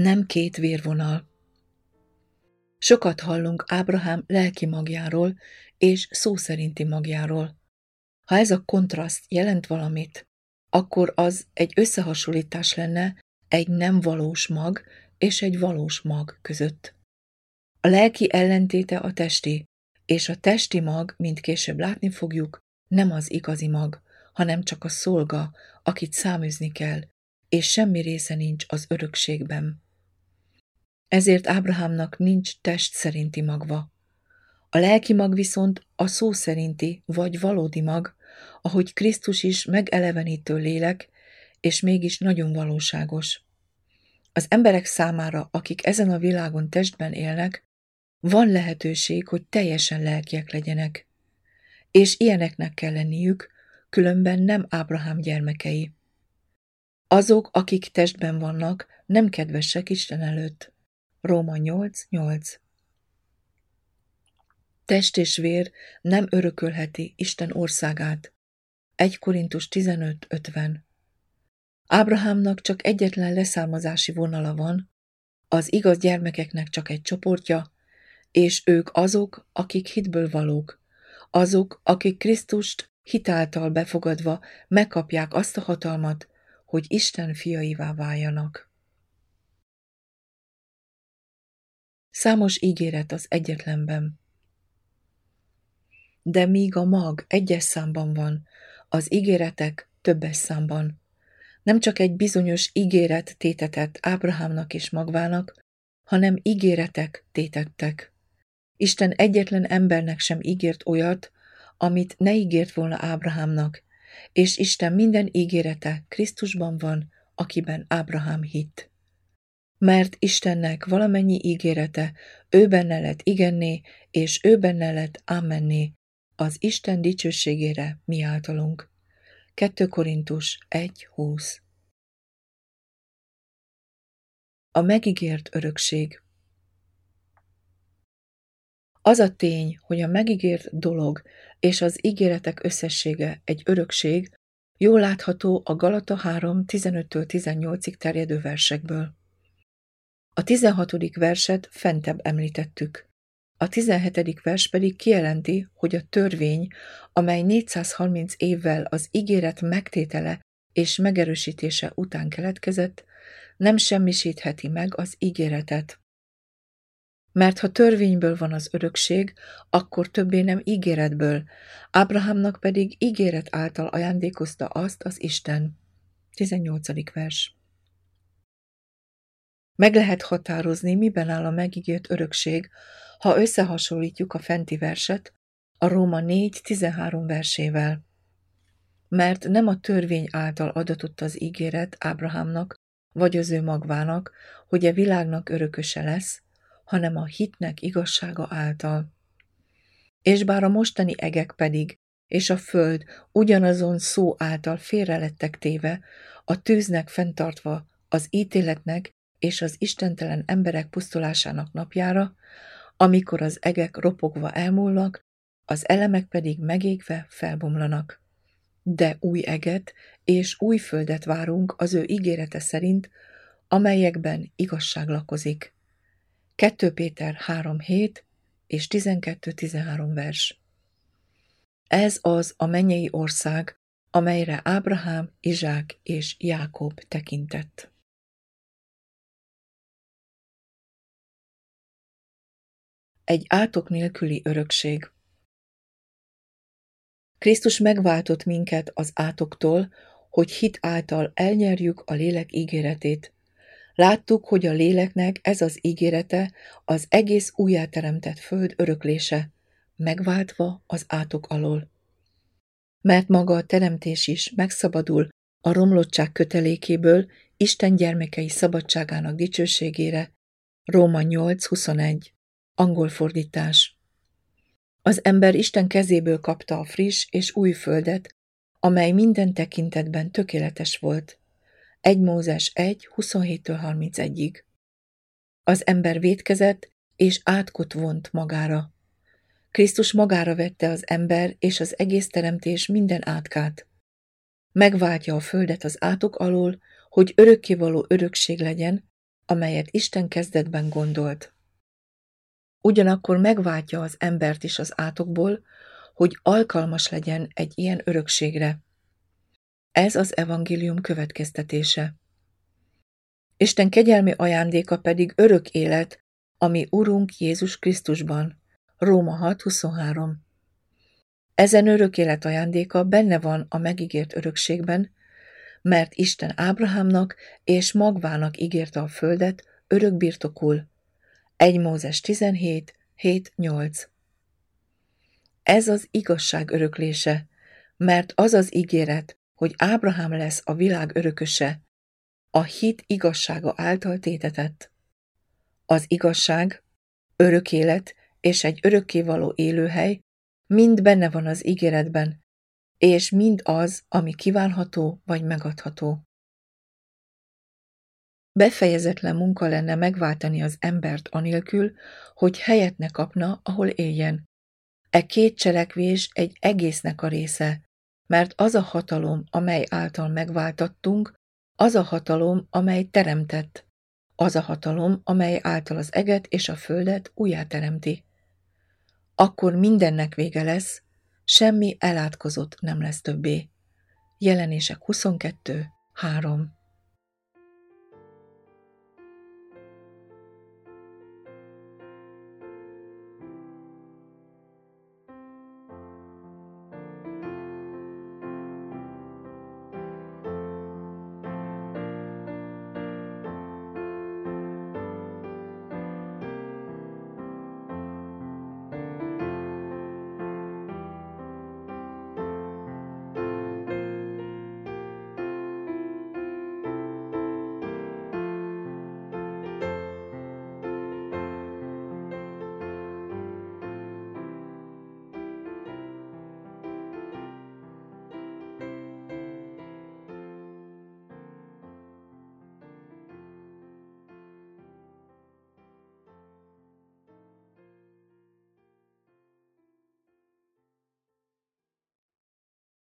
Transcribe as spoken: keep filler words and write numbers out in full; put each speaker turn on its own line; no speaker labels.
nem két vérvonal. Sokat hallunk Ábrahám lelki magjáról és szó szerinti magjáról. Ha ez a kontraszt jelent valamit, akkor az egy összehasonlítás lenne egy nem valós mag és egy valós mag között. A lelki ellentéte a testi, és a testi mag, mint később látni fogjuk, nem az igazi mag, hanem csak a szolga, akit száműzni kell, és semmi része nincs az örökségben. Ezért Ábrahámnak nincs test szerinti magva. A lelki mag viszont a szó szerinti vagy valódi mag, ahogy Krisztus is megelevenítő lélek, és mégis nagyon valóságos. Az emberek számára, akik ezen a világon testben élnek, van lehetőség, hogy teljesen lelkiek legyenek. És ilyeneknek kell lenniük, különben nem Ábrahám gyermekei. Azok, akik testben vannak, nem kedvesek Isten előtt. Róma nyolc nyolc. Test és vér nem örökölheti Isten országát. egy Korintus tizenöt ötven. Ábrahámnak csak egyetlen leszármazási vonala van, az igaz gyermekeknek csak egy csoportja, és ők azok, akik hitből valók, azok, akik Krisztust hitáltal befogadva megkapják azt a hatalmat, hogy Isten fiaivá váljanak. Számos ígéret az egyetlenben. De míg a mag egyes számban van, az ígéretek többes számban. Nem csak egy bizonyos ígéret tétetett Ábrahámnak és magvának, hanem ígéretek tétettek. Isten egyetlen embernek sem ígért olyat, amit ne ígért volna Ábrahámnak, és Isten minden ígérete Krisztusban van, akiben Ábrahám hitt. Mert Istennek valamennyi ígérete ő benne lett igenné, és ő benne lett ámenné, az Isten dicsőségére mi általunk. kettő Korintus egy húsz. A megígért örökség. Az a tény, hogy a megígért dolog és az ígéretek összessége egy örökség, jól látható a Galata három tizenöttől tizennyolcig terjedő versekből. A tizenhatodik verset fentebb említettük. A tizenhetedik vers pedig kijelenti, hogy a törvény, amely négyszázharminc évvel az ígéret megtétele és megerősítése után keletkezett, nem semmisítheti meg az ígéretet. Mert ha törvényből van az örökség, akkor többé nem ígéretből, Ábrahámnak pedig ígéret által ajándékozta azt az Isten. tizennyolcadik vers. Meg lehet határozni, miben áll a megígért örökség, ha összehasonlítjuk a fenti verset a Róma négy tizenhárom versével. Mert nem a törvény által adatott az ígéret Ábrahámnak, vagy az ő magvának, hogy a világnak örököse lesz, hanem a hitnek igazsága által. És bár a mostani egek pedig, és a föld ugyanazon szó által félre lettek téve, a tűznek fenntartva, az ítéletnek és az istentelen emberek pusztulásának napjára, amikor az egek ropogva elmúlnak, az elemek pedig megégve felbomlanak. De új eget és új földet várunk az ő ígérete szerint, amelyekben igazság lakozik. kettő Péter három hét és tizenkettő tizenhárom vers. Ez az a mennyei ország, amelyre Ábrahám, Izsák és Jákob tekintett. Egy átok nélküli örökség. Krisztus megváltott minket az átoktól, hogy hit által elnyerjük a lélek ígéretét. Láttuk, hogy a léleknek ez az ígérete az egész újjáteremtett föld öröklése, megváltva az átok alól. Mert maga a teremtés is megszabadul a romlottság kötelékéből Isten gyermekei szabadságának dicsőségére. Róma nyolc huszonegy. Angol fordítás. Az ember Isten kezéből kapta a friss és új földet, amely minden tekintetben tökéletes volt. egy Mózes egy huszonhéttől harmincegyig. Az ember vétkezett és átkot vont magára. Krisztus magára vette az ember és az egész teremtés minden átkát. Megváltja a földet az átok alól, hogy örökkévaló örökség legyen, amelyet Isten kezdetben gondolt. Ugyanakkor megváltja az embert is az átokból, hogy alkalmas legyen egy ilyen örökségre. Ez az evangélium következtetése. Isten kegyelmi ajándéka pedig örök élet, ami Urunk Jézus Krisztusban. Róma hat huszonhárom. Ezen örök élet ajándéka benne van a megígért örökségben, mert Isten Ábrahámnak és magvának ígérte a földet örök birtokul. egy Mózes tizenhét hét nyolc. Ez az igazság öröklése, mert az az ígéret, hogy Ábrahám lesz a világ örököse, a hit igazsága által tétetett. Az igazság, örök élet és egy örökkévaló élőhely mind benne van az ígéretben, és mind az, ami kívánható vagy megadható. Befejezetlen munka lenne megváltani az embert anélkül, hogy helyet ne kapna, ahol éljen. E két cselekvés egy egésznek a része, mert az a hatalom, amely által megváltattunk, az a hatalom, amely teremtett, az a hatalom, amely által az eget és a földet újjáteremti. Akkor mindennek vége lesz, semmi elátkozott nem lesz többé. Jelenések huszonkettő három.